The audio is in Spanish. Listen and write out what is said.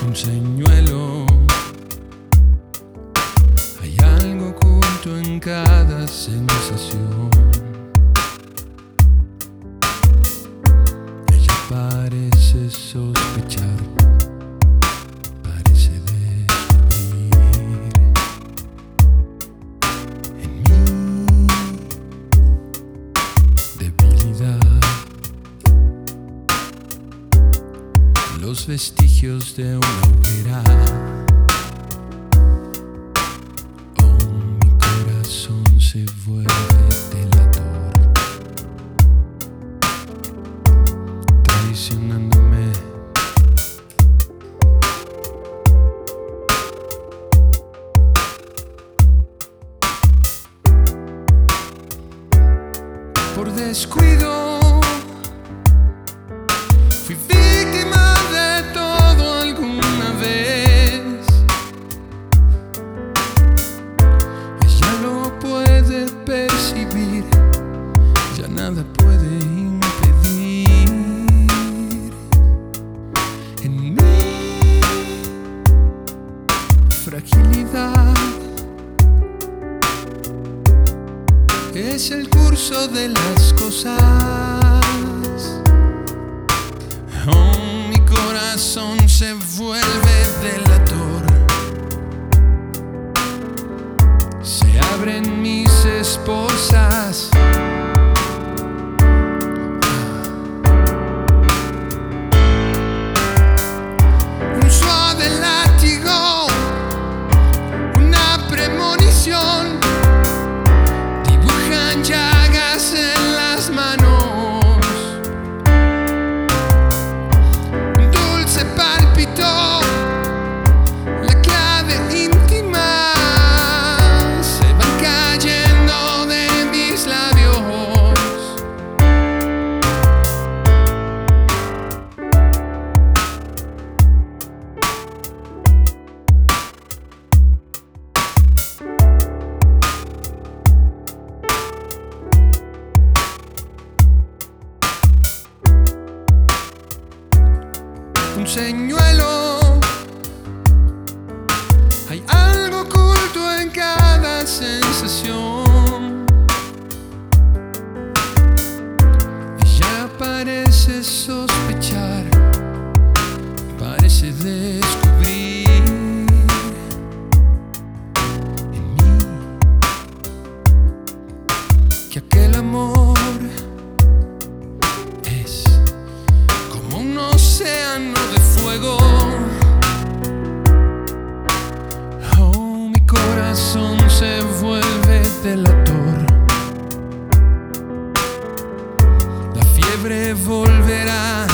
un señuelo. Hay algo oculto en cada sensación. Ella parece sospechar, parece descubrir en mi debilidad los vestigios de una hoguera. Se vuelve delator, traicionándome. Por descuido fui víctima de todo alguna vez. Percibir, ya nada puede impedir en mi fragilidad. Es el curso de las cosas. Oh, mi corazón se vuelve delator. Se abren mis esposas. Un suave látigo, una premonición, dibujan llagas en las manos. Un dulce pálpito, la clave íntima. Un señuelo, hay algo oculto en cada sensación. Ella parece sospechar, parece descubrir en mí que aquel amor es como un océano de fuego. Oh, mi corazón se vuelve delator. La fiebre volverá